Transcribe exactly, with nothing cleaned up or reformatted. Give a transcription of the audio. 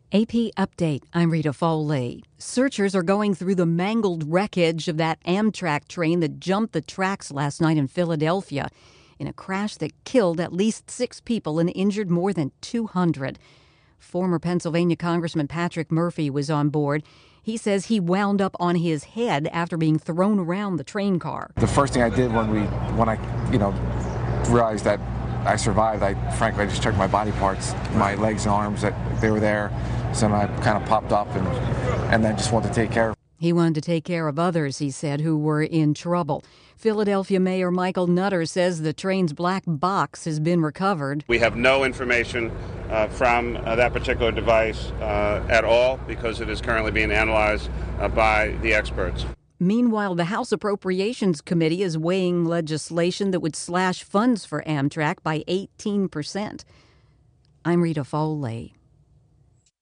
A P Update, I'm Rita Foley. Searchers are going through the mangled wreckage of that Amtrak train that jumped the tracks last night in Philadelphia in a crash that killed at least six people and injured more than two hundred. Former Pennsylvania Congressman Patrick Murphy was on board. He says he wound up on his head after being thrown around the train car. The first thing I did when we, when I, you know, realized that I survived, I frankly I just checked my body parts, my legs and arms, that they were there. So I kind of popped up and, and then just wanted to take care of. He wanted to take care of others, he said, who were in trouble. Philadelphia Mayor Michael Nutter says the train's black box has been recovered. We have no information uh, from uh, that particular device uh, at all because it is currently being analyzed uh, by the experts. Meanwhile, the House Appropriations Committee is weighing legislation that would slash funds for Amtrak by eighteen percent. I'm Rita Foley.